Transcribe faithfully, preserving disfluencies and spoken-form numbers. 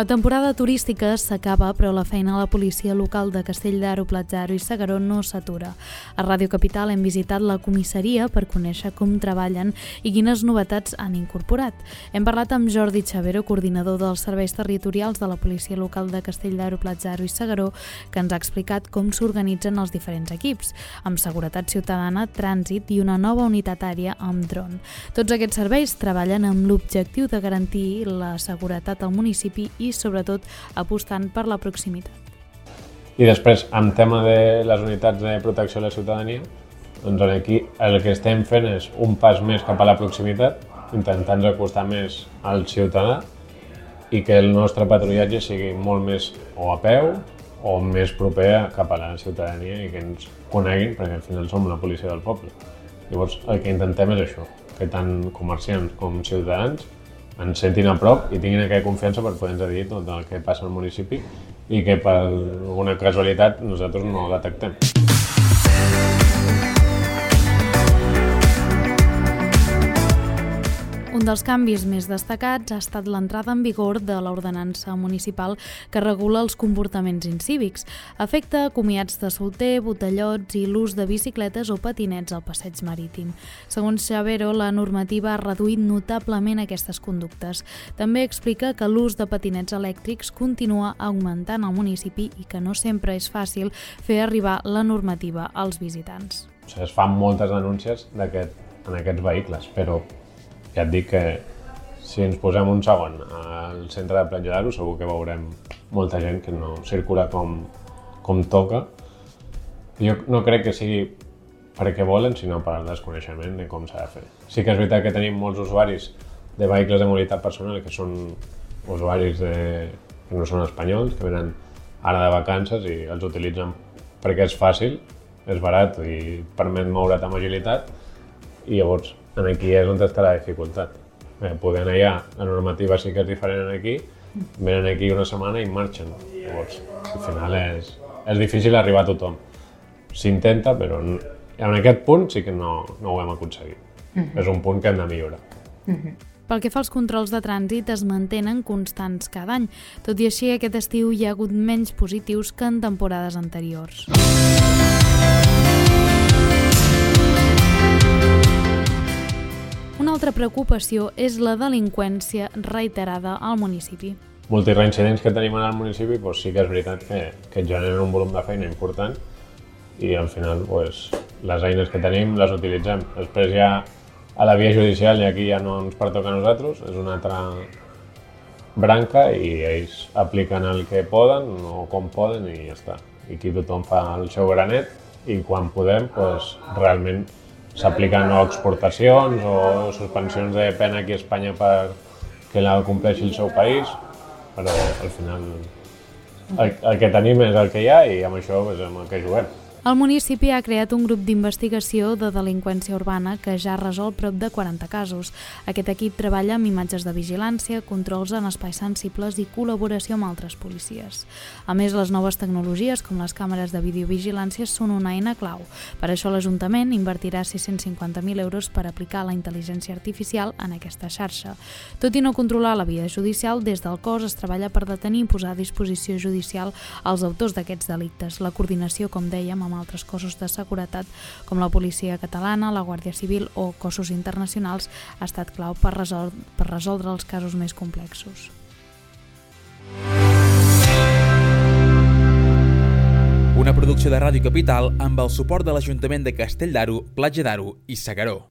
La temporada turística s'acaba, però la feina a la policia local de Castell d'Aro, Platja d'Aro i S'Agaró no s'atura. A Ràdio Capital hem visitat la comissaria per conèixer com treballen i quines novetats han incorporat. Hem parlat amb Jordi Chavero, coordinador dels serveis territorials de la policia local de Castell d'Aro, Platja d'Aro i S'Agaró, que ens ha explicat com s'organitzen els diferents equips, amb seguretat ciutadana, trànsit i una nova unitat àrea amb dron. Tots aquests serveis treballen amb l'objectiu de garantir la seguretat al municipi i, sobretot, apostant per la proximitat. I després, amb tema de les unitats de protecció a la ciutadania, doncs aquí el que estem fent és un pas més cap a la proximitat, intentant acostar més al ciutadà i que el nostre patrullatge sigui molt més o a peu o més proper cap a la ciutadania i que ens coneguin, perquè al final som la policia del poble. Llavors, el que intentem és això, que tant comerciants com ciutadans ens sentin a prop i tinguin aquella confiança per poder-nos dir tot el que passa al municipi i que per alguna casualitat nosaltres no ho detectem. Un dels canvis més destacats ha estat l'entrada en vigor de l'ordenança municipal que regula els comportaments incívics. Afecta comiats de solter, botellots i l'ús de bicicletes o patinets al passeig marítim. Segons Chavero, la normativa ha reduït notablement aquestes conductes. També explica que l'ús de patinets elèctrics continua augmentant al municipi i que no sempre és fàcil fer arribar la normativa als visitants. O sigui, es fan moltes denúncies d'aquest, en aquests vehicles, però ja et dic que si ens posem un segon al centre de Platja d'Aro segur que veurem molta gent que no circula com, com toca. Jo no crec que sigui perquè volen, sinó per al desconeixement de com s'ha de fer. Sí que és veritat que tenim molts usuaris de vehicles de mobilitat personal que són usuaris de, que no són espanyols, que venen ara de vacances i els utilitzen perquè és fàcil, és barat i permet moure't amb agilitat i llavors aquí és on està la dificultat. Bé, poder anar allà, la normativa sí que és diferent aquí, venen aquí una setmana i marxen. Llavors, al final és, és difícil arribar a tothom. S'intenta, però en aquest punt sí que no, no ho hem aconseguit. Uh-huh. És un punt que hem de millorar. Uh-huh. Pel que fa als controls de trànsit, es mantenen constants cada any. Tot i així, aquest estiu hi ha hagut menys positius que en temporades anteriors. Una altra preocupació és la delinqüència reiterada al municipi. Multireincidents que tenim al municipi doncs sí que és veritat que, que generen un volum de feina important i al final doncs, les eines que tenim les utilitzem. Després ja a la via judicial i aquí ja no ens pertoca a nosaltres, és una altra branca i ells apliquen el que poden o com poden i ja està. I aquí tothom fa el seu granet i quan podem doncs, realment s'apliquen o exportacions o suspensions de pena aquí a Espanya perquè la compleixi el seu país, però al final el, el que tenim és el que hi ha i amb això és amb el que juguem. El municipi ha creat un grup d'investigació de delinqüència urbana que ja ha resolt prop de quaranta casos. Aquest equip treballa amb imatges de vigilància, controls en espais sensibles i col·laboració amb altres policies. A més, les noves tecnologies, com les càmeres de videovigilància, són una eina clau. Per això l'Ajuntament invertirà sis-cents cinquanta mil euros per aplicar la intel·ligència artificial en aquesta xarxa. Tot i no controlar la via judicial, des del cos es treballa per detenir i posar a disposició judicial els autors d'aquests delictes. La coordinació, com dèiem, amb altres cossos de seguretat com la policia catalana, la Guàrdia Civil o cossos internacionals ha estat clau per resoldre, per resoldre els casos més complexos. Una producció de Ràdio Capital amb el suport de l'Ajuntament de Castell d'Aro, Platja d'Aro i S'Agaró.